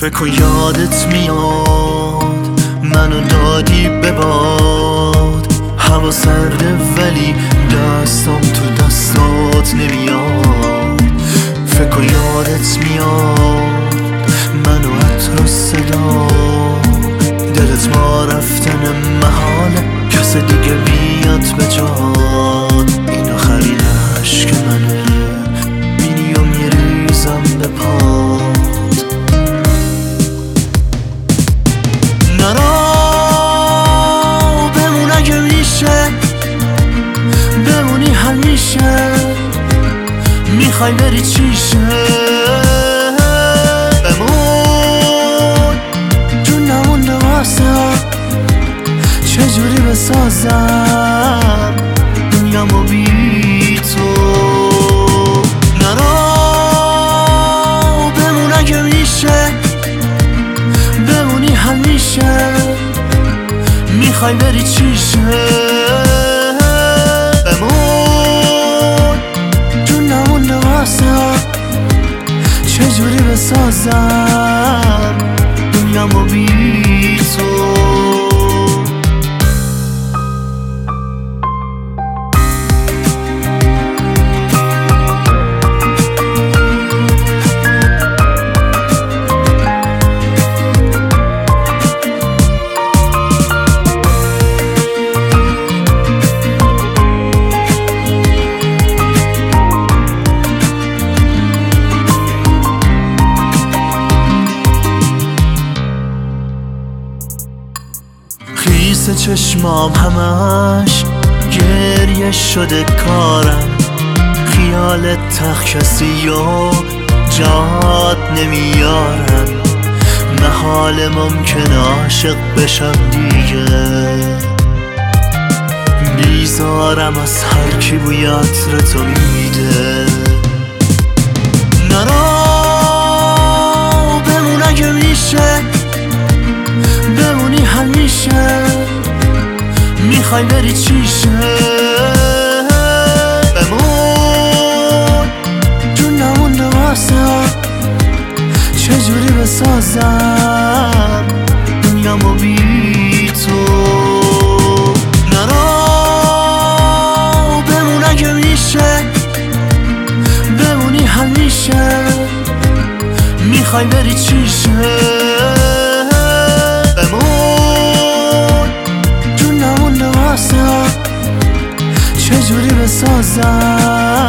فکر کن یادت میاد منو دادی به باد، هوا سرده ولی دستم تو دستات نمیاد. فکر کن یادت میاد منو عطر و صدا، دلت ما رفتن محاله کس دیگه بیاد به جاد. این آخرین عشق منه بینی و میریزم به پات. نرا بمون اگه میشه، بمونی حل میشه، میخوای بری چیشه. بمون جون نمونده واسه چجوری بسازم دنیامو بی تو. نرا بمون اگه میشه، بمونی حل میشه، میخوای بری چیشه. بمون جون نمونده واسه چجوری بسازم دنیامو بی تو. خیس چشمام همش گریه شده کارم، خیال تخت کسی و جات نمیارم. محال ممکن عاشق بشم دیگه، بیزارم از هر کی بوی عطر تو میده. نرا بمون اگه میشه، بمونی حل میشه، میخوای بری چیشه. بمون جون نمونده واسه چجوری بسازم دنیامو بی تو. نرا بمون اگه میشه، بمونی حل میشه، میخوای بری چیشه. چجوری بسازم